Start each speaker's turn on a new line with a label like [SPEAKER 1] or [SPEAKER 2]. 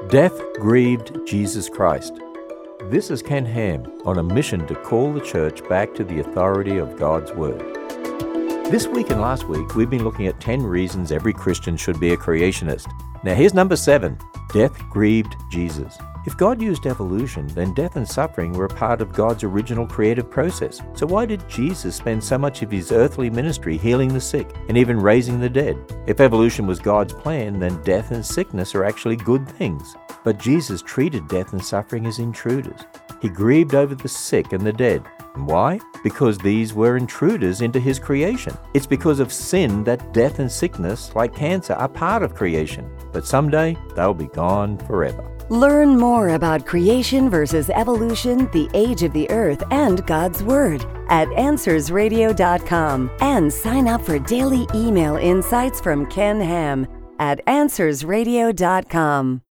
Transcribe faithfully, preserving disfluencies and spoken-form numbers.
[SPEAKER 1] Death grieved Jesus Christ. This is Ken Ham on a mission to call the church back to the authority of God's Word. This week and last week, we've been looking at ten reasons every Christian should be a creationist. Now here's number seven. Death grieved Jesus. If God used evolution, then death and suffering were a part of God's original creative process. So why did Jesus spend so much of his earthly ministry healing the sick and even raising the dead? If evolution was God's plan, then death and sickness are actually good things. But Jesus treated death and suffering as intruders. He grieved over the sick and the dead. And why? Because these were intruders into his creation. It's because of sin that death and sickness, like cancer, are part of creation. But someday, they'll be gone forever.
[SPEAKER 2] Learn more about creation versus evolution, the age of the earth, and God's Word at answers radio dot com. And sign up for daily email insights from Ken Ham at answers radio dot com.